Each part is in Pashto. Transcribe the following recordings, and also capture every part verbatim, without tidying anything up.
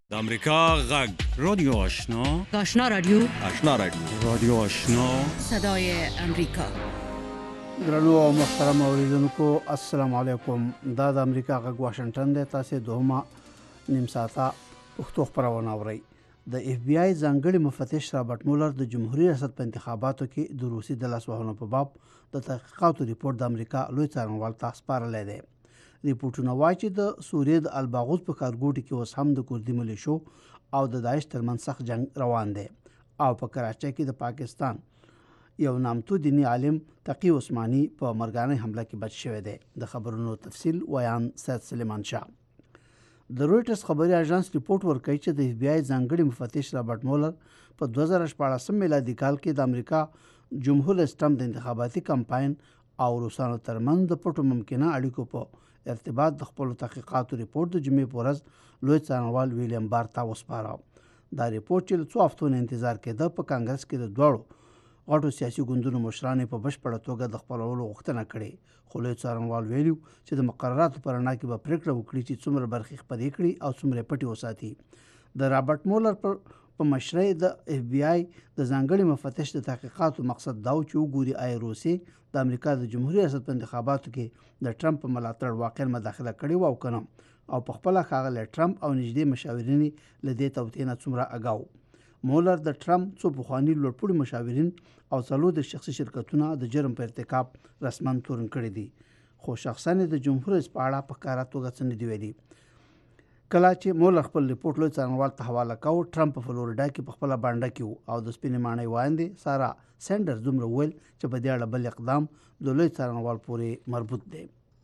د امریکا غږ رادیو آشنا آشنا رادیو آشنا رادیو رادیو آشنا صدای امریکا. درنو او محترم اوریدونکو السلام علیکم. دا د امریکا غږ واشنگټن دی. تاسو دوه نیم ساعته پښتو خبرونه اورئ. د اف بی آی ځانګړي مفتش رابرټ مولر د جمهوریت ریاست په انتخاباتو کې د روسي د لاسوهنو په باب د تحقیقاتو ریپورت د امریکا لوی څارنوال ته سپارلی دی. ریپورټونه وایي چې د سوریې د الباغوز په ښارګوټي کې اوس هم د کردي ملیشو او د داعش ترمنځ سخت جنگ روان دی او په کراچۍ کې د پاکستان یو نامتو دیني عالم تقی عثماني په مرګانه حمله کې بچ شوی دی. د خبرونو تفصیل ویان سید سلیمان شاه. د رویټرز خبري اژانس ریپورت ورکوي چې د اف بی آی ځانګړي مفتش رابرټ مولر په دوه زره شپاړسم میلادي کال کې د امریکا جمهور رئیس ټرمپ د انتخاباتي کمپاین او روسانو ترمنځ د پټو ممکنه اړیکو په ارتباط د خپل تحقیقاتو ریپورت د جمعې په ورځ لوی څارنوال ویلیام بار ته وسپاره. دا ریپورت چې له څو هفتو نه انتظار کېده په کانګرس کې د دواړو غټو سیاسي ګوندونو مشرانو په بشپړه توګه د خپلولو غوښتنه کړې، خو لوی څارنوال ویلي چې د مقرراتو په رڼا کې به پرېکړه وکړي چې څومره برخې خپرې کړي او څومره پټې وساتي. د رابرټ مولر پر په مشرۍ د اف بی آی د ځانګړي مفتش د تحقیقاتو مقصد دا و چې وګوري آیا روسیې د امریکا د جمهوریت ریاست په انتخاباتو کې د ټرمپ په ملاتړ واقعا مداخله کړې وه او که نه، او په خپله ښاغلی ټرمپ او نږدې مشاورین له دې توطیې نه څومره اګاو. مولر د ټرمپ څو پخواني لوړپوړي مشاورین او څلور د شخصي شرکتونه د جرم په ارتکاب رسما تورن کړي دي، خو شخصا د جمهور رئیس په اړه په ښکاره توګه څه نه دي ویلي. کله چې مولر خپل ریپورت لوی څارنوال ته حواله کاوه، ټرمپ په فلوریډا کې په خپله بانډه کې و او د سپینې ماڼۍ وایندې سارا سینډرز دومره وویل چې په دې اړه بل اقدام د لوی څارنوال پورې مربوط دی.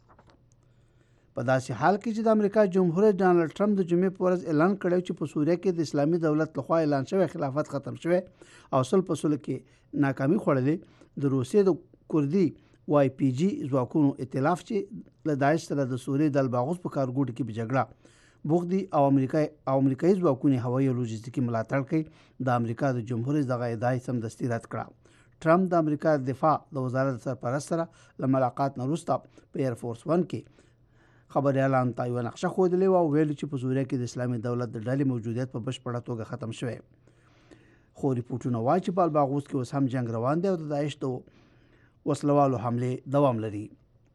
په داسې حال کې چې د امریکا جمهور رئیس ډانلډ ټرمپ د جمعې په ورځ اعلان کړی چې په سوریه کې د اسلامي دولت لخوا اعلان شوی خلافت ختم شوی او سل په سلو کې ناکامي خوړلې، د روسیې د کردي واي پی جي ځواکونو ائتلاف چې له داعش سره د سوریې د الباغوز په ښارګوټي کې په جګړه بوخت دي او امریکایي او امریکایي ځواکونه هوایي او لوجستیکي ملاتړ کوي، د امریکا د جمهور رئیس دغه ادعا سمدستي رد کړه. ټرمپ د امریکا د دفاع د وزارت سرپرست سره له ملاقات نه وروسته په ایر فورس ون کې خبریالانو ته یوه نقشه ښودلې وه او ویلي چې په سوریه کې د اسلامي دولت د ډلې موجودیت په بشپړه توګه ختم شوی، خو ریپورټونه وایي چې په الباغوز کې اوس هم جنګ روان دی او د داعش د وسلوالو حملې دوام لري.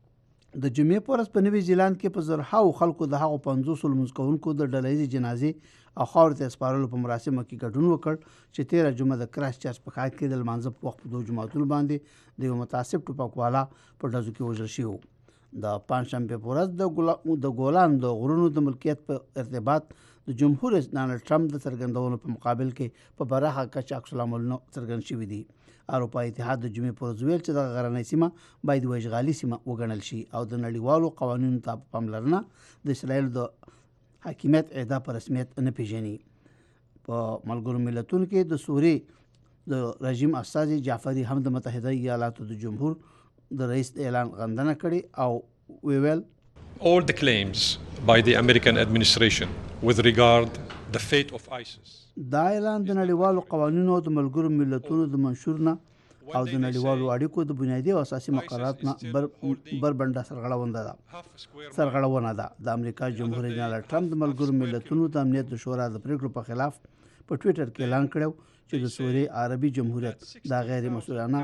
د جمعې په ورځ په نوي زیلاند کې په زرهاو خلکو د هغو پنځوسو لمونځ کوونکو د ډلهییزې جنازې او خاورې ته سپارلو په مراسمو کې ګډون وکړ چې تېره جمعه د کرایسټ چرچ په ښار کې د لمانځه په وخت په دوو جوماتونو باندې د یو متعصب ټوپکوالا په ډزو کې وژل شوي وو. د پنجشنبې په ورځ د ګولان د غرونو د ملکیت په ارتباط د جمهور رئیس ډانلډ ټرمپ د څرګندونو په مقابل کې په پراخه کچه عکس العملونه څرګند شوي دي. اروپایي اتحاد د جمعې پر ورځ ویل چې دغه غرنۍ سیمه باید یوه اشغالي سیمه وګڼل شي او د نړیوالو قوانینو ته پاملرنه د اسرائیلو د حاکمیت ادعا په رسمیت نه پیژني. په ملګرو ملتونو کې د سوریې د رژیم استازي جعفري هم د متحده ایالاتو د جمهور د رئیس اعلان غندنه کړې او ویل All the claims by the American administration with regard the fate of ISIS. دا اعلان د نړیوالو قوانینو او د ملګرو ملتونو د منشور نه او د نړیوالو اړیکو د بنیادي او اساسي مقررات نه بر بربنډه سرغړونه ده سرغړونه ده د امریکا جمهور رئیس ډانلډ ټرمپ د ملګرو ملتونو د امنیت د شورا د پریکړو په خلاف په ټویټر کې اعلان کړو چې د سوریې عربي جمهوریت دا غیر مسؤلانه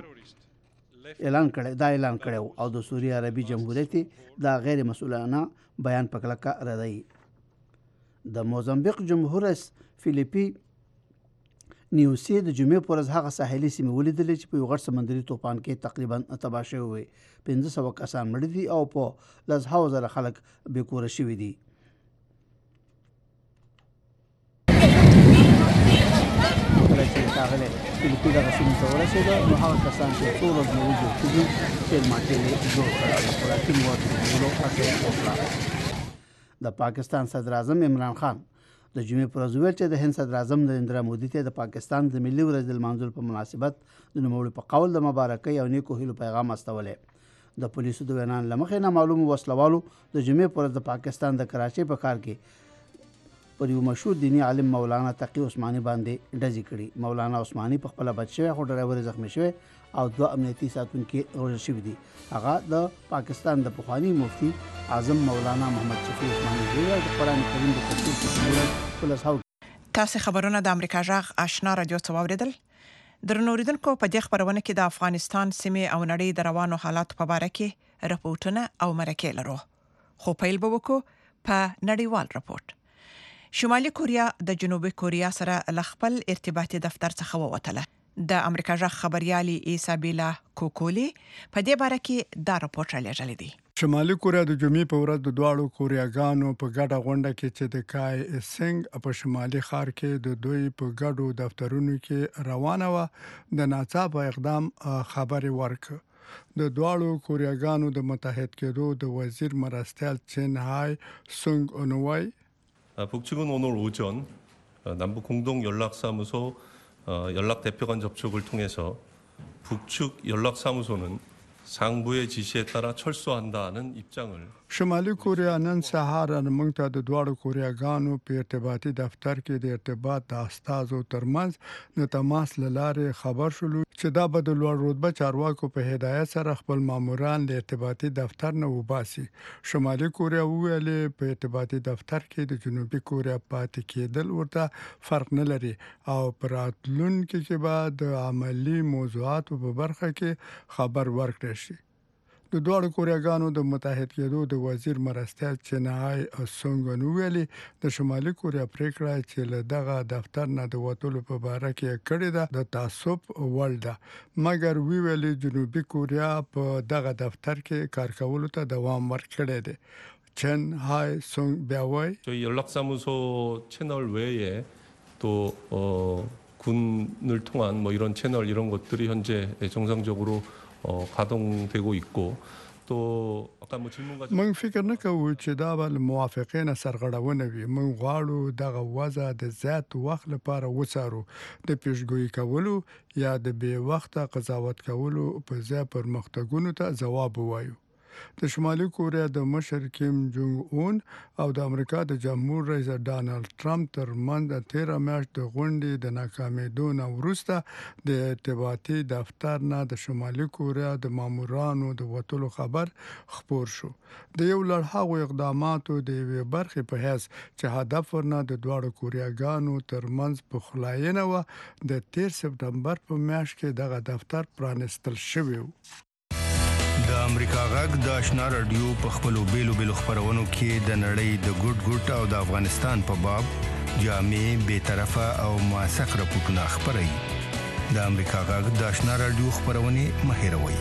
اعلان کړی دا اعلان کړو او د سوریې عربي جمهوریت دا غیر مسؤلانه بیان په کلکه ردوي. د موزمبیق جمهور رئیس فیلیپي نیوسي د جمعې په ورځ هغه ساحلي سیمې ولیدلې چې په یو غټ سمندري طوفان کې تقریبا تباه شوي وي. پنځه سوه کسان مړه دي او په لسهاوو زره خلک بېکوره شوي دي. کله چې ښاغلی فیلیپي دغه سیمې ته ورسېده نو هغه کسان چې څو ورځې نه وو جوړ کړي تېل ماټېل یې جوړ کړه او د خوراکي موادو د جوړولو هڅه یې وکړه. د پاکستان صدر اعظم عمران خان د جمعې پر ورځ ویل چې د هند صدر اعظم نریندرا مودي ته د پاکستان د ملي ورځې د لمانځلو په مناسبت د نوموړي په قول د مبارکۍ او نیکو هیلو پیغام استولی. د پولیسو د وینا له مخې نامعلومو وسلوالو د جمعې پر ورځ د پاکستان د کراچۍ په ښار کې پر یو مشهور دیني عالم مولانا تقی عثماني باندې ډزې کړي. مولانا عثماني په خپله بچ شوی خو ډرایور یې زخمي شوی او دوه امنیتي ساتونکي وژل شوي دي. هغه د پاکستان د پخواني مفتي اعظم مولانا محمد شفیع عثماني زوی او د قرآن کریم د تفسیر په لسهاوو تاسو خبرونه د امریکا جغ آشنا رادیو څخه واوریدل. درنوریدونکو په دې خبرونه کې د افغانستان سیمه او نړۍ د روانو حالات په اړه کې راپورټونه او مرکې لرو. خو پیل به وکړو په نړیوال راپورټ. شمالي کوریا د جنوبي کوریا سره ل خپل ارتباطي دفتر څخه ووتله. د امریکا جغ خبريالي ایسابیلا کوکولی په دې اړه کې دا راپورټ را لېږلی دی. شمالي کوریا د جمعې په ورځ د دواړو کوریاګانو په ګډه غونډه کې چې د کای سنګ په شمالي ښار کې د دوی په ګډو دفترونو کې روانه و د ناڅاپه اقدام خبرې ورکړه. د دواړو کوریاګانو د متحد کېدو د وزیر مرستیال چن های سونګ اونوای 북측은 오늘 오전 남북 공동 연락사무소 연락 대표간 접촉을 통해서 북측 연락사무소는 상부의 지시에 따라 철수한다는 입장을 شمالي کوریا نن سهار موږ ته د دواړو کوریاګانو په ارتباطي دفتر کې د ارتباط د استازو ترمنځ د تماس لاره خبر شول چې دا به د لوړ رتبه چارواکو په هدایت سره خپل ماموران د ارتباطي دفتر نه وباسي. شمالي کوریا ویل په ارتباطي دفتر کې د جنوبي کوریا پاتې کېدل ورته فرق نه لري او پراتلونکو کې به د عملی موضوعاتو په برخه کې خبر ورکړي شي. د دوه کوریاګانو د متحد کېدو د وزیر مرستیال چنای سونګ ویلي د شمالي کوریا پریکړه چې له دغه دفتر نه د وټولو په اړه کې کړې ده د تعصب ولده مګر وی ویلي جنوبي کوریا په دغه دفتر کې کار کولو ته دوام ورکړي دي. چن های سونګ بیا وایي 저희 연락사무소 채널 외에 또 어, 군을 통한 뭐 이런 채널 이런 것들이 현재 정상적으로 어, 가동되고 있고 또 아까 뭐 질문가 من فکر نه کوو چې دا به موافقین سرغړونه وي. من غواړو دغه وضع د زیات وخت لپاره وڅارو د پیشګویي کولو یا د بې وخته قضاوت کولو په ځای پرمختګونو ته ځواب ووایو. د شمالي کوریا د مشر کیم جونګ اون او د امریکا د جمهور رئیس ډانلډ ټرمپ ترمنځ د تیر میاشت د غونډې د ناکامېدو نه وروسته د ارتباطي دفتر نه د شمالي کوریا د مامورانو د وټولو خبر خبر شو. د یو لړ هغو اقداماتو د یوې برخې په حیث چې هدف ورنه د دواړو کوریاګانو ترمنځ پخلاینه و د تیر سپتمبر په میاشت کې دغه دفتر پرانستل شوی و. د امریکا غږ د آشنا رادیو په خپلو بیلو بیلو خبرونو کې د نړۍ د ګډ ګډ او د افغانستان په باب جامع بې طرفه او موثق راپورټونه خپروي. د امریکا غږ د آشنا رادیو خبرونه مه هېروئ.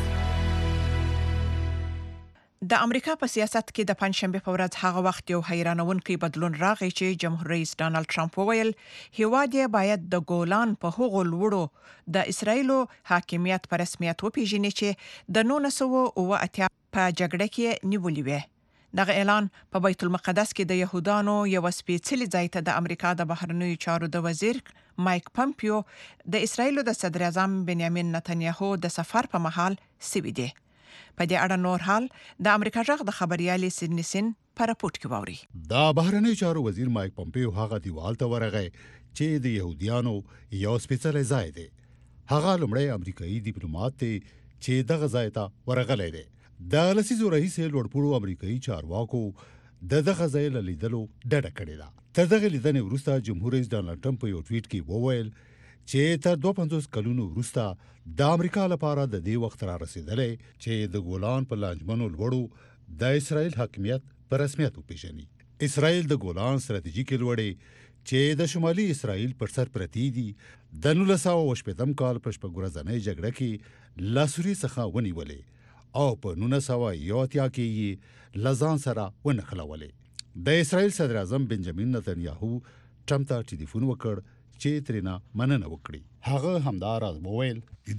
د امریکا په سیاست کې د پنځشنبه په ورځ هغه وخت یو حیرانونکي بدلون راغی چې جمهور رئیس ډانلډ ټرمپ وویل هیواد یې باید د ګولان په هغو لوړو د اسرایلو حاکمیت په رسمیت وپیژني چې د نولس سوه اوه اتیا په جګړه کې نیولې وې. دغه اعلان په بیت المقدس کې د يهودانو یو سپېڅلي ځای ته د امریکا د بهرنیو چارو د وزیر مایک پمپیو د اسرایلو د صدر اعظم بنیامین نتنیاهو د سفر په مهال سوي دي. په دې اړه نور حال د امریکا جغ د خبريالي سیدنی سین په راپورټ کې ووري. دا بهرنی چارو وزیر مایک پمپیو هغه دیوال ته ورغی چې د يهوديانو یو سپېڅلی ځای دی. هغه لومړی امریکایي ډیپلوماټ دی چې دغه ځای ته ورغلی دی. د لسیزو رئیس لوړپوړو امریکایي چارواکو د دغه ځای له لیدلو ډډه کړې ده. تر دغه لیدنې وروسته جمهور رئیس ډانلډ ټرمپ په یو ټویټ کې وویل چې تر دوه پنځوس کلونو وروسته د امریکا لپاره د دې وخت را رسیدلی چې د ګولان په لانجمنو لوړو د اسرائیل حاکمیت په رسمیت وپیژني. اسرائیل د ګولان ستراتیژیکې لوړې چې د شمالي اسرائیل پر سر پرتې دي د نولس سوه اوه شپېتم کال په شپږ ورځنۍ جګړه کې له سوریې څخه ونیولې او په نولس سوه یو اتیا کې یې له ځان سره ونښلولې. د اسرائیل صدر اعظم بنجامین نتنیاهو ټرمپ ته ټلیفون وکړ چې ترېنه مننه وکړي. هغه همداراز وویل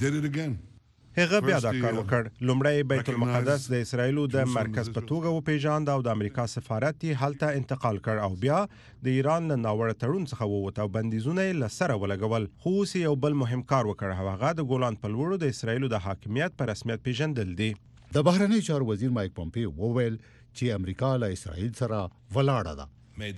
هغه بیا دا کار وکړ. لومړی بیت المقدس د اسرایلو د مرکز په توګه وپیژاند او د امریکا سفارت یې هلته انتقال کړ او بیا د ایران له ناوړه تړون څخه ووت او بندیزونه یې له سره ولګول. خو اوس یو بل مهم کار وکړ، هغه د ګولان په لوړو د اسرایلو د حاکمیت په رسمیت پیژندل دي. د بهرنی چارو وزیر مایک پمپیو وویل چې امریکا له اسرایل سره ولاړه ده.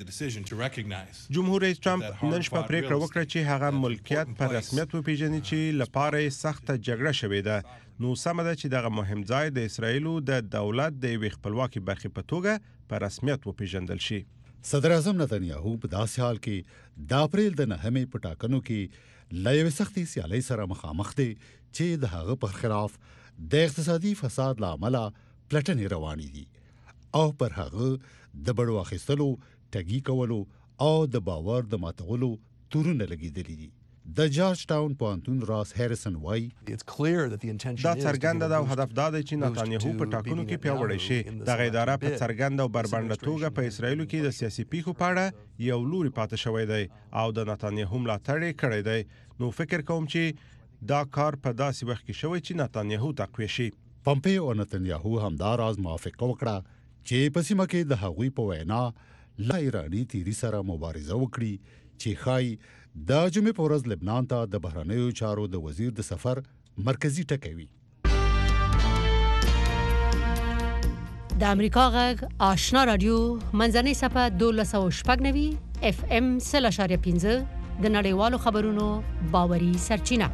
جمهور رئیس ټرمپ نن شپه پریکړه وکړه چې هغه ملکیت په رسمیت وپیژني چې لپاره یې سخته جګړه شوې ده. نو سمه ده چې دغه مهم ځای د اسرایلو د دولت د یوې خپلواکي برخې په توګه په رسمیت وپیژندل شي. صدر اعظم نتنیاهو په داسې حال کې د اپریل د نهمې په ټاکنو کې له یوې سختې سیالۍ سره مخامخ دی چې د هغه پر خلاف د اقتصادي فساد له امله پلټنې روانې دي او پر هغه د بړو اخیستلو، ټګي کولو او د باور د ماتولو تورونه لګېدلي دي. د جارج ټاون پوهنتون راس هریسن وایي دا څرګنده ده او هدف دا دی چې نتانیاهو په ټاکنو کې پیاوړی شي. دغه اداره په څرګنده او بربنډه توګه په اسرایلو کې د سیاسي پیښو په اړه یو لوري پاتې شوی دی او د نتانیاهو ملاتړ یې کړی دی. نو فکر کوم چې دا کار په داسې وخت کې شوی چې نتانیاهو تقویه شي. پمپیو او نتانیاهو همدا راز موافقه وکړه چې په سیمه کې د هغوی په وینا له ایراني تیري سره مبارزه وکړي چې ښایي د جمعې په ورځ لبنان ته د بهرنیو چارو د وزیر د سفر مرکزی ټکی وي. د امریکا غږ آشنا رادیو منځنۍ صفحه دولس سوه شپږ نوي اف ام سل اشاریه پنځه د نړیوالو خبرونو باوري سرچینه.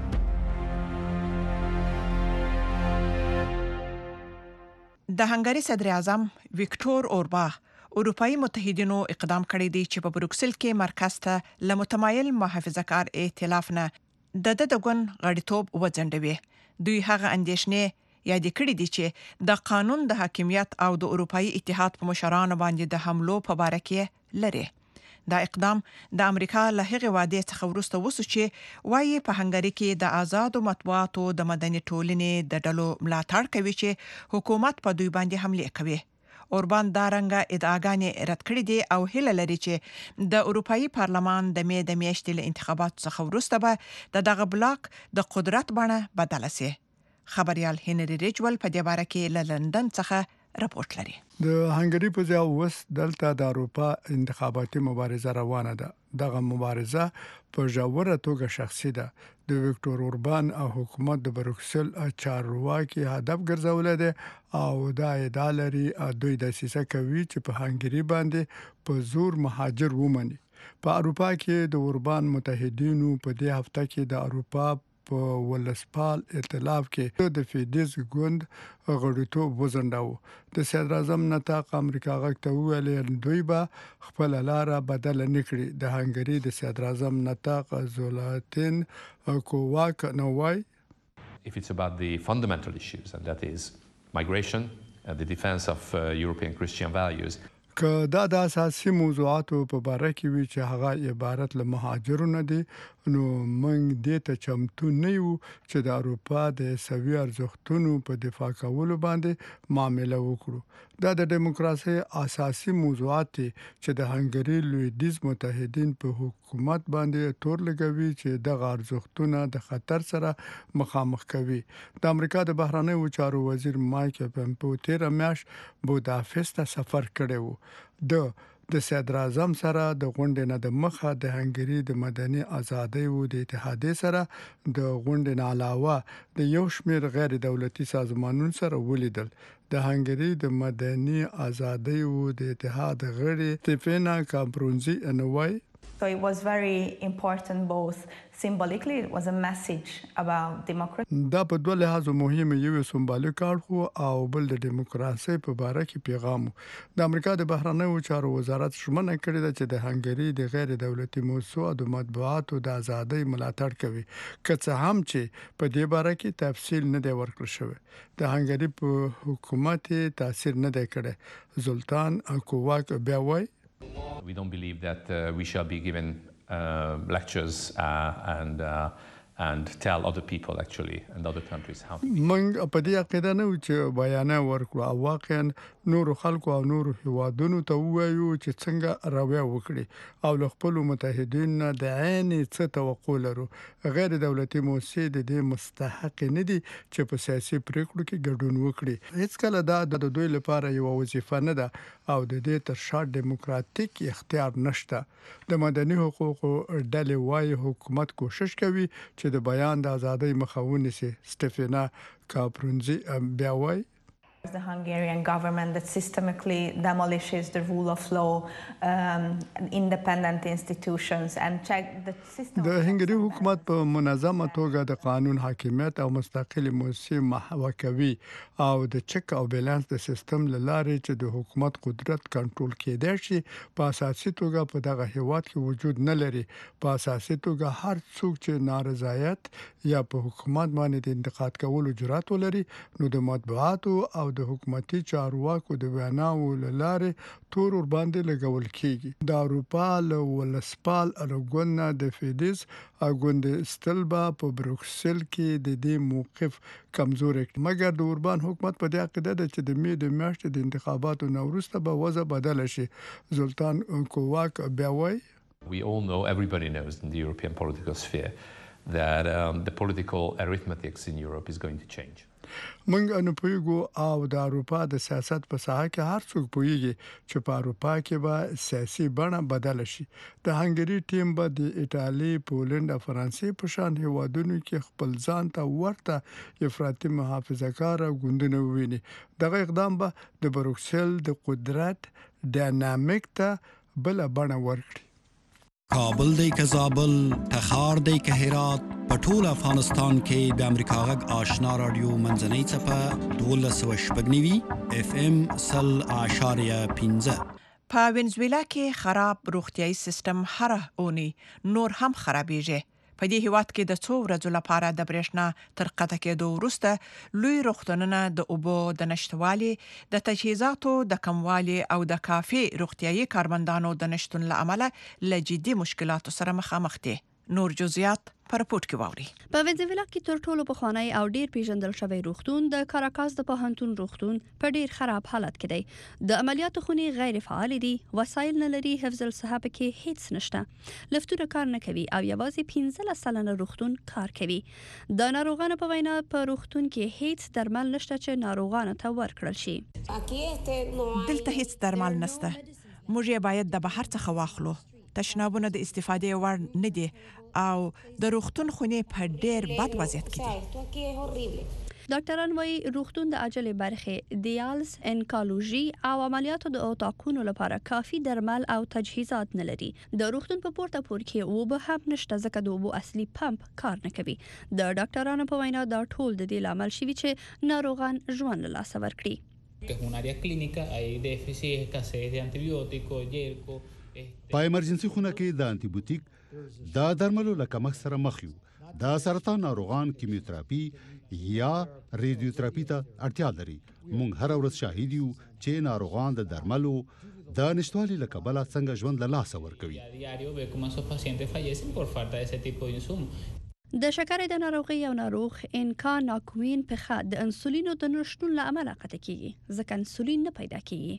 د هنګری صدر اعظم ویکټور اورباخ اروپאי متحدینو اقدام کړی دی چې په بروکسل کې مرکز ته لمتمایل محافظه‌کار ائتلاف نه د د دغون غړیتوب وځنډوي. دوی هغه اندیشنې یاد کړی دي چې د قانون د حاکمیت او د اروپאי اتحاد په مشرانو باندې د حملو په باره کې لري. دا اقدام د امریکا له هغې وعدې څخه وروسته وسو چې وايي په هنګری کې د آزادو مطبوعاتو د مدني ټولنې د ډلو ملاتړ کوي چې حکومت په دوی باندې حمله کوي. اوربان دارنګه ادعاګانې رد کړې دي او هیله لري چې د اروپאי پارلمان د مې د میاشتې له انتخاباتو څخه وروسته به د دغه بلاک د قدرت بڼه بدله شي. خبريال هنري ریجول په دې باره کې له لندن څخه راپورټ لري. د هنګری په ځای اوس دلته د اروپا انتخاباتي مبارزه روانه ده. دغه مبارزه په ژوره توګه شخصي ده. د ویکټور اوربان او حکومت د بروکسل چارواکي هدف ګرځولې ده او دا ادعا لري دوی د سیسه کوي چې په هنګری باندې په زور مهاجر ومني. په اروپا کې د اوربان متحدینو په دې هفته کې د اروپا په ولسپال ائتلاف کې د فیدز ګوند غړیتوب وزنداو. د صدر اعظم نطاق امریکا غږ ته ویل دوی به خپل لاره بدل نکړي. د هنګری د صدر اعظم نطاق زولاتین کوواک نوای If it's about the fundamental issues, and that is migration and the defense of uh, European Christian values, که دا د اساسي موضوعاتو په باره کې وی چې هغه عبارت له مهاجرونو دي نو موږ دې ته چمتو نه یو چې د اروپا د سوي ارزښتونو په دفاع کولو باندې معامله وکړو. دا د دیموکراسي اساسي موضوعات دي چې د هنګری لویدیز متحدین په حکومت باندې تور لګوي چې د ارزښتونو د خطر سره مخامخ کوي. د امریکا د بهرنیو چارو وزیر مایک پمپیو تیر میاش بوداپست ته سفر کړی وو. د د صدر اعظم سره د غونډې نه د مخه د هنګری د مدني ازادۍ او د اتحادیې سره د غونډې نه علاوه د یو شمېر غیر دولتي سازمانونو سره ولیدل. د هنګری د مدني ازادۍ او د اتحاد غړي سټیفانا کامپرونزي انوای So it was very important both symbolically, it was a message about democracy. دا په دوه لحاظو مهمه یو سمبولیک اړخ او بل د دیموکراسي په اړه کې پیغام. د امریکا د بهرنیو چارو وزارت شمنه کړې ده چې د هنګری د غیر دولتي موسسو د مطبوعاتو د ازادۍ ملاتړ کوي. که څه هم چې په دې باره کې تفصیل نه دی ورکړل شوی. د هنګری په حکومت تاثیر نه دی کړی. زولتان کوواک بیا وایي We don't believe that uh, we shall be given uh, lectures uh, and uh, and tell other people actually and other countries how to be. موږ په دې عقیده نه و چې بیان ورکړو او واقعا نور خلکو او نور هیوادونو ته وایو چې څنګه راویا وکړي او له خپل متحدین د عین څه توقع لرو. غیر دولتي موسسې د دې مستحق نه دي چې په سیاسي پریکړو کې ګډون وکړي. هیڅ کله دا د دوی لپاره یو وظیفه نه ده او د دې تر شا دیموکراتیک اختیار نشته. د مدني حقوقو ډلې وايي حکومت کوشش کوي چې د بیان د ازادۍ مخه ونیسي. سټیفانا کامپرونزي بیا وايي The Hungarian government that systemically demolishes the rule of law, um, independent institutions and check the system. د هنګري حکومت په منظمه توګه د قانون حاکمیت او مستقل موسسې محو کوي او د چک او بیلانس د سیستم لاره چې د حکومت قدرت کنټرول کېدای شي په اساسي توګه په دغه هیواد کې وجود نه لري. په اساسي توګه هر څوک چې نارضایت یا په حکومت باندې د انتقاد کولو جرأت ولري نو د مطبوعاتو او د حکومتي چارواکو د ویناو لاره تور ور باندې لګول کیږي. د اروپا له ولسپال ارګون د فیدیس اګوند استلبا په بروکسل کې د دې موقف کمزوري مګر د اوربان حکومت په دې عقیده ده چې د می د میاشتې د انتخاباتو نوروسته به وضع بدل شي. سلطان کوواک بیا وایي We all know, everybody knows in the European political sphere that um, the political arithmetics in Europe is going to change. منګ ان پویګو او د اروپا د سیاست په ساحه کې هر څوک پویږي چې په اروپا کې به سیاسي بڼه بدل شي. د هنګري ټیم به د ایتالي، پولند او فرانسې په شان هیوادونو کې خپل ځان ته ورته افراطي محافظه‌کار ګوندونه وویني. دغه اقدام به د بروکسل د قدرت ډاینامیک ته بل بڼه ورکړي. کابل دی که زابل، تخار دی که هرات، په ټول افغانستان کې د امریکا غږ آشنا رادیو منځنۍ څپه دولس سوه شپږ نوي اف ام سل اعشاریه پنځه. په وینزویلا کې خراب روغتیايي سیستم هر اونۍ نور هم خرابېږي. په دې هیواد کې د څو ورځو لپاره د برېښنا تر قطع کېدو وروسته لوی روغتونونه د اوبو د نشتوالي، د تجهیزاتو د کموالي او د کافي روغتیايي کارمندانو د نشتون له امله له جدي مشکلاتو سره مخامخ دي. نور جزئیات په رپورت کې واوري. په وینزویلا کې تر ټولو پخوانی او ډیر پیژندل شوی روغتون د کاراکاس د پوهنتون روغتون په ډیر خراب حالت کې دی. د عملیاتو خونې غیر فعال دي، وسایل نه لري، حفظ الصحه کې هیڅ نشته، لفتونه کار نه کوي او یوازې پنځلس سلنه روغتون کار کوي. د ناروغانو په وینا په روغتون کې هیڅ درمل نشته چې ناروغانو ته ورکړل شي. دلته هیڅ درمل نشته، موږ یې باید د بهر څخه واخلو. تشنابونه د استفادې وړ نه دي او د روغتون خونې په ډیر بد وضعیت کې دي. ډاکټران وايي روغتون د عاجلې برخې، دیالز، انکالوژي او عملیاتو د اوتاقونو لپاره کافي درمل او تجهیزات نه لري. د روغتون په پورته پور کې اوبه هم نشته ځکه د اوبو اصلي پمپ کار نه کوي. د ډاکټرانو په وینا دا ټول د دې لامل شوي چې ناروغان ژوند له لاسه ورکړي. Que es un área clínica, hay déficit, escasez de antibióticos, hierco. په ایمرجنسي خونه کې د انټي دا درملو له کمښت سره مخ یو. د سرطان ناروغان کیمیوتراپي یا ریډیوتراپي ته اړتیا لري. موږ هر ورځ شاهد یو چې ناروغان د درملو د نشټوالي له کبله څنګه ژوند له لاسه ورکوي. د شکرې د ناروغي یو ناروغ انکا ناکوین پخه د انسولینو د نشټون له امله قطع کیږي ځکه انسولین نه پیدا کیږي.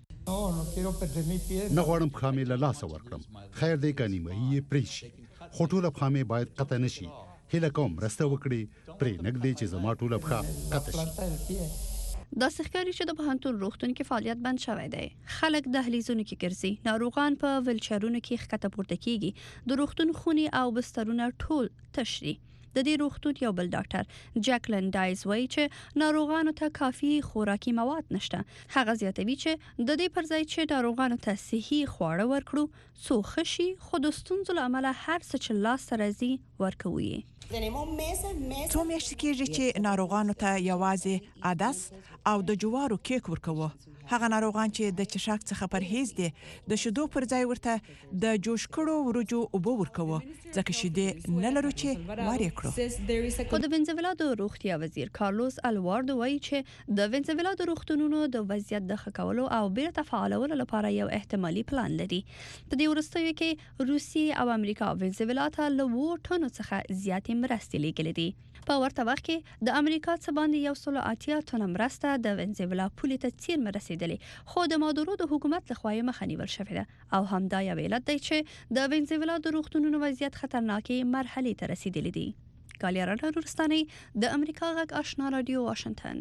نه غواړم پښه مې له لاسه ورکړم. خیر دی که نیمایي یې پرې شي، خو ټوله پښه مې باید قطع نه شي. هیله کوم مرسته وکړي، پرې نږدې چې زما ټوله پښه قطع شي. داسې ښکاري چې د پوهنتون روغتون کې فعالیت بند شوی دی. خلک دهلیزونو کې ګرځي، ناروغان په ویلچرونو کې ښکته پورته کیږي. د روغتون خونې او بسترونه ټول تش دي. د دې روغتون یو بل ډاکټر جاکلین ډایز وایي چې ناروغانو ته کافي خوراکي مواد نشته. هغه زیاتوي چې د دې پر ځای چې ناروغانو ته صحي خواړه ورکړو څو ښه شي، خو د ستونزو له امله هر څه چې لاسته راځي ورکوو یې. څو میاشتې کېږي چې ناروغانو ته یوازې عدس او د جوارو کیک ورکوو. هغه ناروغان چې د چشاک څخه پرهیز دي د شیدو پر ځای ورته د جوش کړو ورجو اوبه ورکوو ځکه شیدې نه لرو چې وارې کړو. خو د وینزویلا د روغتیا وزیر کارلوس الواردو وایي چې د وینزویلا د روغتونونو د وضعیت د ښه کولو او بیرته فعالولو لپاره یو احتمالي پلان لري. په دې وروستیو کې روسیې او امریکا وینزویلا ته له اووه ټنو څخه زیاتې مرستې لیږلې دي. په ورته وخت کې د امریکا څخه باندې یو سل اتیا ټنه مرسته د وینزویلا پولې ته څیرمه رسیدلې، خو د مادورو د حکومت لخوا یې مخه نیول شوې ده او همدا یو علت دی چې د وینزویلا د روغتونونو وضعیت خطرناکې مرحلې ته رسیدلې دي. ګالیارا نورستاني د امریکا غږ آشنا رادیو واشنگټن.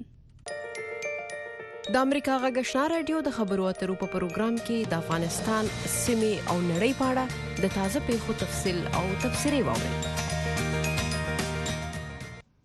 د امریکا غږ آشنا رادیو د خبرو اترو په پروګرام کې د افغانستان سیمې او نړۍ په اړه د تازه پیښو تفصیل او تبصرې واورئ.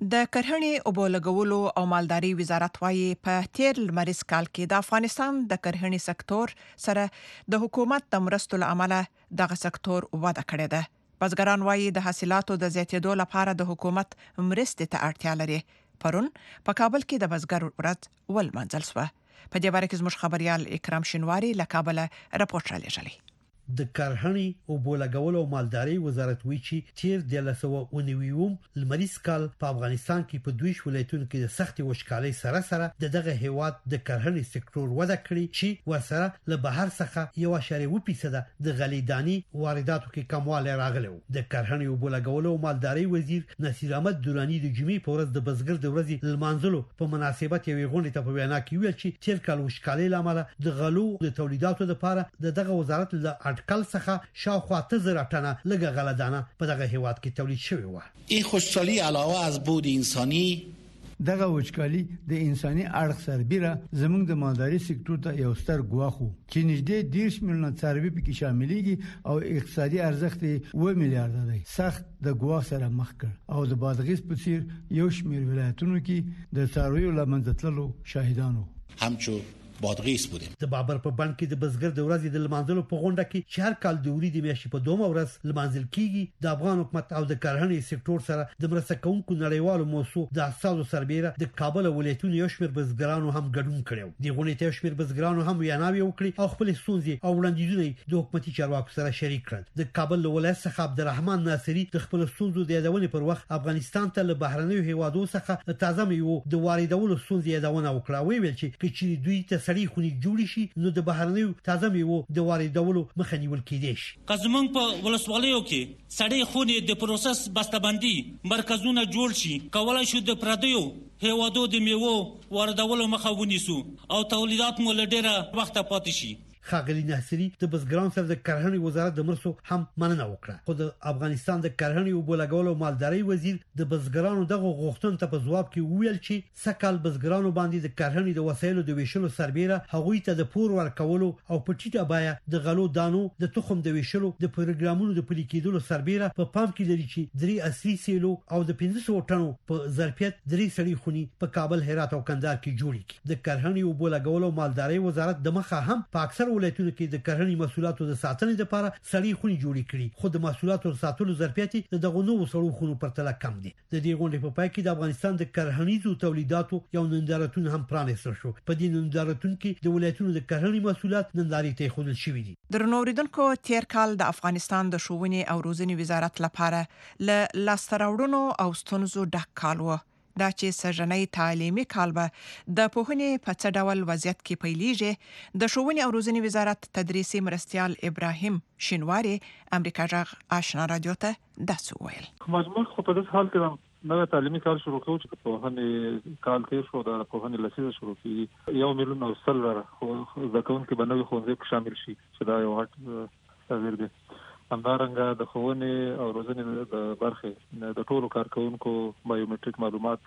د کرهڼې اوبو لګولو او مالداري وزارت وايي په تیر لمریز کال کې د افغانستان د کرهڼې سکتور سره د حکومت د مرستو لامل دغه سکتور وده کړې ده. بزګران وايي د حاصلاتو د زیاتېدو لپاره د حکومت مرستې ته اړتیا لري. پرون په کابل کې د بزګر ورځ ولمانځل شوه. په دې باره کې زموږ خبريال اکرام شینواری له کابل راپورټ را لېږلی. د کرهڼې او بولګولو مالداري وزارت وی چې تیر د لسو اونویوم لمریز کال په افغانستان کې په دوی ولایتونو کې د سختي وشکالۍ سره سره د دغه هیواد د کرهڼې سکتور وده کړی چې ورسره له بهر څخه یو اشاریه فیصد د غلیدانی وارداتو کې کموالی راغلی و. د کرهڼې او بولګولو مالداري وزیر نصیر احمد دورانی د جمعې په ورځ د بزګر د ورځې لمانځلو په مناسبت یوې غونډې ته په وینا کې ویل چې تیر کال وشکالۍ لامل د غلو د تولیداتو لپاره د دغه وزارت له کل څخه شاوخوا تزر ټنه لږه غلدانه په دغه هیواد کې تولید شوی و. این خوشحالی علاوه از بود انسانی دغه وچکالي د انساني اړخ سربېره زموږ د مالداري سکتور ته یو ستر ګواخو چې نږدې دیرش میلیونه څاروي پکې شاملېږي او اقتصادي ارزښت یې اوه میلیارډ دی. سخت د ګواخ سره مخ کړ او د بادغیس په څیر یو شمېر ولایتونو کې د څارویو لمنځه تللو شاهدانو همچو بادغیس بودیم. د بابر په بند کې د بزګر د ورځې د لمانځلو په غونډه کې چې هر کال د وریدي میاشتې په دومره ورځ لمانځل کیږي د افغان حکومت او د کرهڼې سکتور سره د مرسته کوونکو نړیوالو موسسو د اساسو سربېره د کابل ولایتونو یو شمېر بزګرانو هم ګډون کړو. د غونډې ته شمېر بزګرانو هم ویناوي وکړي او خپل ستونزې او وړاندیزونه د حکومتي چارواکو سره شریک کړل. د کابل ولایت څخه عبدالرحمن ناصری د خپل ستونزو د یادونې پر وخت افغانستان ته له بهرنیو هیوادو څخه تازه میوه د واردولو ستونزې یادونه وکړه. ویل چې کچې دوی ته سړی خونی جوړ نو د بهرنیو تازه میوه د واردولو مخه نیول کېدای شي. قزمن په ولسوالیو کې سړې خونې د پروسس بسته‌بندي مرکزونه جوړ شي کولای شو د پردیو هیوادو د میوه واردولو مخه ونیسو او تولیدات مو له ډیره وخت پاتې شي. خاغلی ناصری د بزګرانو سره د کرهڼې وزارت د مرستو هم مننه وکړه. خو د افغانستان د کرهڼې او بولګولو مالداري وزیر د بزګرانو دغه غوښتنو ته په ځواب کې ویل چې سکهال بزګرانو باندې د کرهڼې د وسایلو د ویشلو سربېره هغوی ته د پور ورکولو او په ټیټه بیه د غلو دانو د تخم د ویشلو د پروګرامونو د پلي کېدلو سربېره په پام کې لري چې درې اصلي سیلو او د پنځه سوه ټنو په ظرفیت درې سړې خونې په کابل، هرات او کندهار کې جوړې کړي. د کرهڼې او بولګولو مالداري وزارت د مخه هم په اکثر ولایتونو کې د کرهڼې محصولاتو د ساتنې لپاره سړې خونې جوړې کړي، خو د محصولاتو ساتلو ظرفیت د دغه نوو سړو خونو په پرتله کم دی. د دې غونډې په پای کې د افغانستان د کرهڼیزو تولیداتو یو نندارتون هم پرانیستل شو. په دې نندارتون کې د ولایتونو د کرهڼې محصولات نندارې ته ایښودل شوي دي. درنو اوریدونکو، تیر کال د افغانستان د ښوونې او روزنې وزارت لپاره ل لاسته راوړنو او ستونزو ډک کال و. دا چې سږنی تعلیمي کال به د پوهنې په څه ډول وضعیت کې پیلېږي. د ښوونې او روزنې وزارت تدریسي مرستیال ابراهیم شینواری امریکا جغ آشنا رادیو ته داسې وویل. مجموع خو په دې حال کې نو تعلیمي کال شروع کوو چې په پوهنې کال تیر شو، د پوهنې لسیزه شروع کیږي. یو میلیون او سل زره زده کوونکي به نوي ښوونځي شامل شي چې دا یو غټ تغییر دی. همدارنګه د ښوونې او روزنې د برخې د ټولو کارکونکو بایومټریک معلومات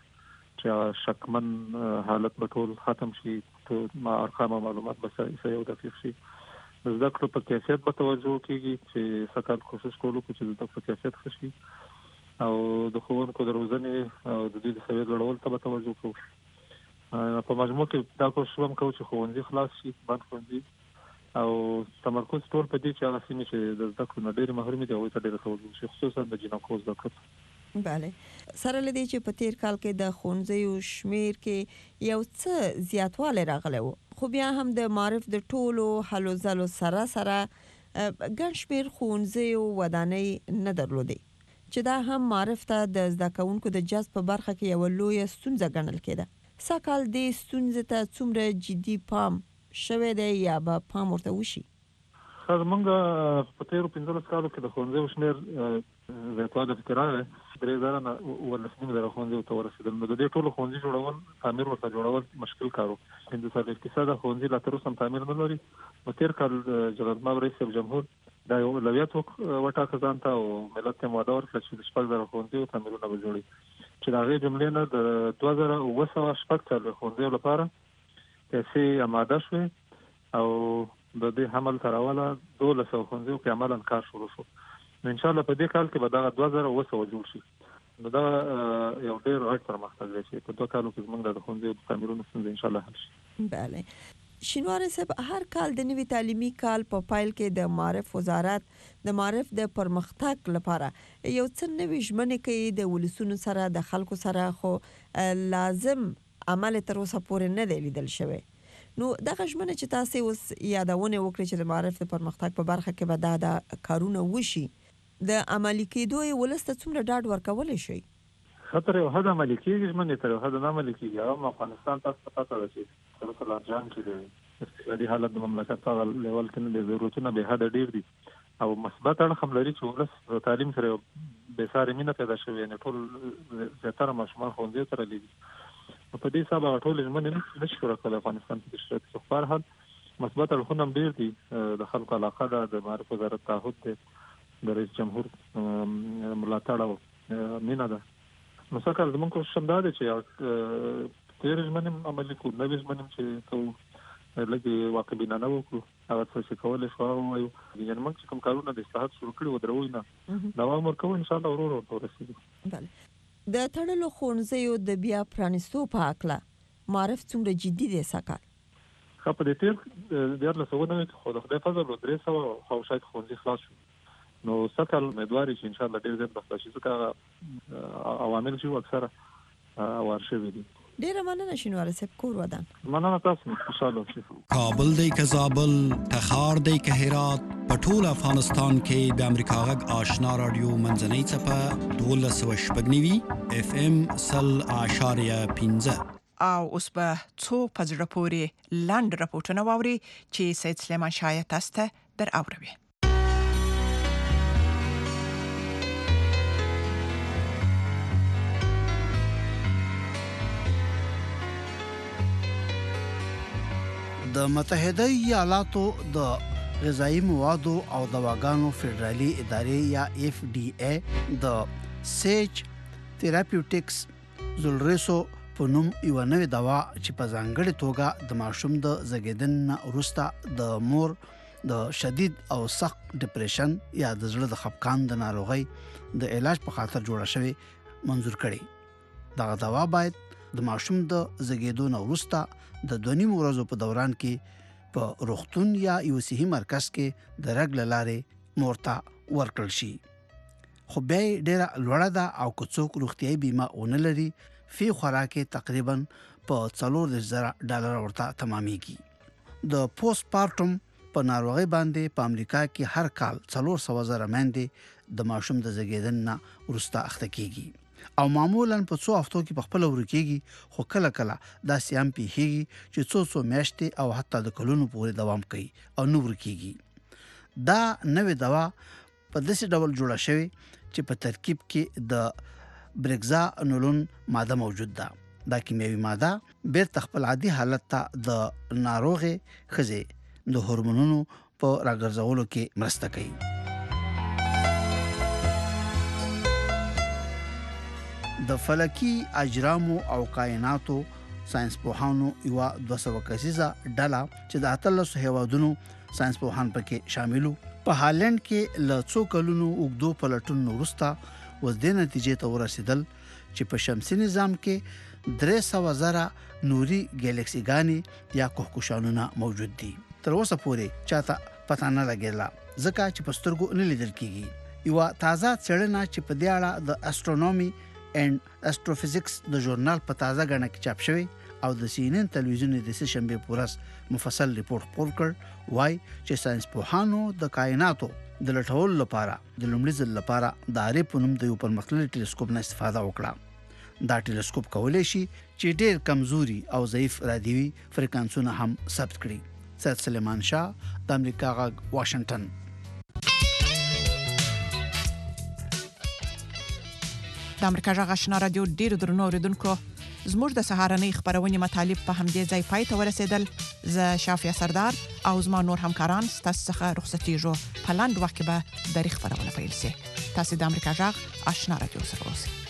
چې شکمن حالت به ټول ختم شي، ما ارقام معلومات به صحیح او دقیق شي. د زده کړو په کیفیت به توجه کیږي چې سکهال کوشش کولو چې د زده کړو کیفیت ښه شي، او د ښوونکو د روزنې او د دوی د سویې لوړولو ته به توجه کوو. په مجموع کې دا کوشش هم کوو چې ښوونځي خلاص شي، بند ښوونځي، او تمرکز ټول په دې چې هغه سیمې چې د زده کړو نه ډېرې محرومې دي هغوی ته ډېره توجه شي، خصوصا د جینکو زده کړو. بله، سره له دې چې په تیر کال کې د ښوونځیو شمېر کې یو څه زیاتوالی راغلی و، خو بیا هم د معارف د ټولو هلو ځلو سره سره ګڼ شمېر ښوونځیو ودانۍ نه درلودې، چې دا هم معارف ته د زده کوونکو د جذب په برخه کې یوه لویه ستونزه ګڼل کېده. سږکال دې ستونزې ته څومره جدي پام شوی دی یا به پام ورته وشي؟ زمونږ په تیرو پنځلس کالو کې د ښوونځیو شمېر زیاتوالی پکې راغی، درې زره نه اوولس نیم زره ښوونځیو ته ورسېدل. نو د دې ټولو ښوونځي جوړول، تعمیر ورته جوړول مشکل کار و. هندوستان اقتصاد ښوونځي لا تر اوسه هم تعمیر نه لري. په تیر کال جلالالمآب رئیس صاحب جمهور دا یو اولویت وټاکه ځان ته او ملت ته وعده ورکړه چې د شپږ زره ښوونځیو تعمیرونه به جوړي، چې د هغې جملې نه د دوه زره اوه سوه شپږ څلوېښت ښوونځیو لپاره پیسې اماده شوې، او د دې حمل تر اوله دولس سوه ښوونځیو کې عملاً کار شروع شو. نو انشاءالله په دې کال کې به دغه دوه زره اوه سوه جوړ شي. نو دا یو ډېر غټ پرمختګ دی چې په دوه کالو کې موږ د ښوونځي د تعمیرونو ستونزې ان شاء الله حل شي. بله شینواره صاحب، هر کال د نوي تعلیمي کال په پایل کې د معارف وزارت د معارف د پرمختګ لپاره یو څه نوي ژمنې کوي د ولسونو سره د خلکو سره، خو لازم عمل تر اوسه پورې نه دی لیدل شوی. نو دغه ژمنه چې تاسو اوس یادونه وکړئ چې د معارف د پرمختګ په برخه کې به دا د کارونه وشي، د عملي کېدو یې ولسته څومره ډاډ ورکولی شي؟ خطر یو حد عملي کېږي، ژمنې تر یو حد نه عملي کېږي. هم افغانستان تاسو ته پته ده چې سره لارجان کې د اقتصادي حالت د مملکت هغه لیول کې نه دي، ضرورتونه به حد ډېر دي او مثبت اړخ هم لري چې ولس د تعلیم سره بې ساري مینه پیدا شوې، یعنې ټول زیاتره ماشومان ښوونځیو ته رالېږي. په دې حساب هغه ټولې ژمنې نه شي پوره کولی افغانستان کې شته، خو په هر حال مثبت اړخونه هم ډېر دي. د خلکو علاقه ده، د معارف وزارت تعهد دی، د رئیس جمهور ملاتړ او مینه ده. نو څه کار زموږ کوشش هم دا دی چې تېرې ژمنې عملي کړو، نوې ژمنې چې کوو لږ واقعبینانه وکړو، هغه څه چې کولی شو هغه ووایو. یعنې موږ چې کوم کارونه د اصلاحات شروع کړي ودروو نه، دوام ورکوو انشاءالله ورو ورو ورته ورسېږو. بله د تړلو ښوونځیو د بیا پرانیستو په هکله معارف څومره جدي دی سږ کال؟ ښه په دې تېر دیارلس سوه نوي کې خو د خدای فضل و درې سوه خواوشا کې ښوونځي خلاص شو. نو سږ کال امیدوار یو چې انشاءالله ډېر زیات به خلاص شي، ځکه هغه عوامل چې وو اکثره اوار شوي دي. ډیره مننه شینواره صاحب، کور ودان. مننه تاسو، خوشاله اوسئ. کابل دی که زابل، تخار دی که هرات، په ټول افغانستان کې د امریکا غږ آشنا رادیو منځنۍ څپه دولس سوه شپږ نوي اف ام سل اعشاریه پنځه. او اوس به څو په زړه پورې لاند راپورټونه واوري چې سید سلیمان شاه تاسو ته در اوروي. د متحده ایالاتو د غذایی موادو او دواګانو فدرالي ادارې یا اف ډي ای د سیج تھراپیوټکس زولریسو په نوم یو نوې دوا چې په ځانګړې توګه د ماشوم د زیږیدن وروسته د مور د شدید او سخت ډیپریشن یا د زړه د خفقان د ناروغۍ د علاج په خاطر جوړه شوې منزور کړي. دغه دوا باید د ماشوم د زیږیدو وروسته د دوه نیم ورځو په دوران کې په روغتون یا یو صحي مرکز کې د رګ له لارې مور ته ورکړل شي. خو بیا یې ډېره لوړه ده او که څوک روغتیایي بیمه ونه لري، فی خوراک تقریبا په څلور دېرش زره ډالر ورته تمامېږي. د پوسټ پارټم په ناروغۍ باندې په امریکا کې هر کال څلور سوه زره میندې د ماشوم د زیږیدن نه وروسته اخته کېږي او معمولا په څو هفتو کې په خپل ورکېږي، خو کله کله داسې هم پیښیږي چې څو څو میاشتې او حتی د کلونو پورې دوام کوي او نه ورکېږي. دا نوې دوا په داسې ډول جوړه شوې چې په ترکیب کې د برګزانولون ماده موجود ده. دا کیمیاوي ماده بیرته خپل عادي حالت ته د ناروغې ښځې د هورمونونو په راګرځولو کې مرسته کوي. د فلکی اجرامو او کائناتو ساينس پوهانو یو دوه سوه کسیزه ډله چې د اتلس هیوادونو ساينس پوهان پکې شاملو په هالند کې له څو کلونو اوږدو پلټون وروسته وز د نتیجې ته ورسېدل چې په شمسي نظام کې درې سوه زره نوري ګالاکسيګانې یا کهکشانونه موجود دي. تر اوسه پورې چاته پته نه لګیلا ځکه چې په سترګو نه لیدل کیږي. یو تازه څېړنه چې په دې اړه د استرونومي and astrophysics د ژورنال په تازه غنه کې چاپ شوی او د سی ان ان تلویزیون د سه شنبه پورس مفصل ریپورت خپور کړ، وای چې ساينس پوهانو د کائناتو د لټول لپاره د لومړي ځل لپاره د اری په نوم د یو پرمختللي ټلسکوپ نه استفاده وکړه. دا ټلسکوپ کولای شي چې ډېر کمزوري او ضعیف رادیوي فریکانسونه هم ثبت کړي. سید سلیمان شاه، د امریکا غږ، واشنگټن. د امریکا غږ آشنا رادیو ډیرو درنو اوریدونکو، زموږ د سهارنۍ خبرونې مطالب په همدې ځای پای ته ورسېدل. زه شافیا سردار او زما نور همکاران ستاسو څخه رخصتېږو. په لاندې وخت کې به د خبرونه پیل شي. تاسو د امریکا غږ آشنا رادیو سره اوسئ.